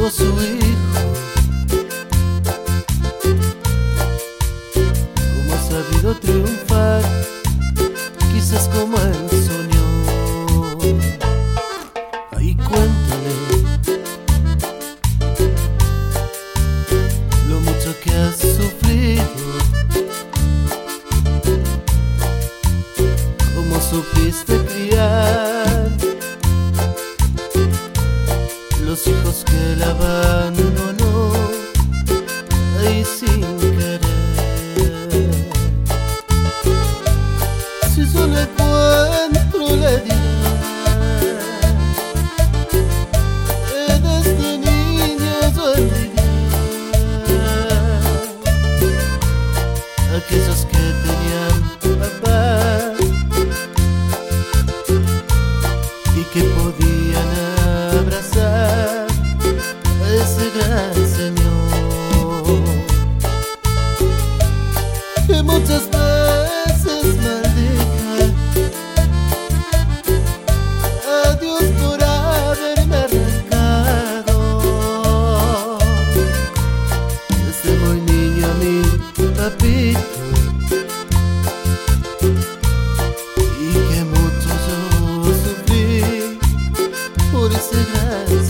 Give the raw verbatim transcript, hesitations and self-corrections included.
perdido su hijo, cómo ha sabido triunfar, quizás como él soñó. Ahí cuéntale lo mucho que has sufrido, cómo supiste criar los hijos que él abandonó ahí sin querer. Si yo le encuentro le diré que de este niño yo envidié aquellos que tenían papá y que podían abrazar a ese gran señor que muchas veces maldije a Dios por haberme arrancado desde muy niño a mi papito, y que mucho yo sufrí por ese gran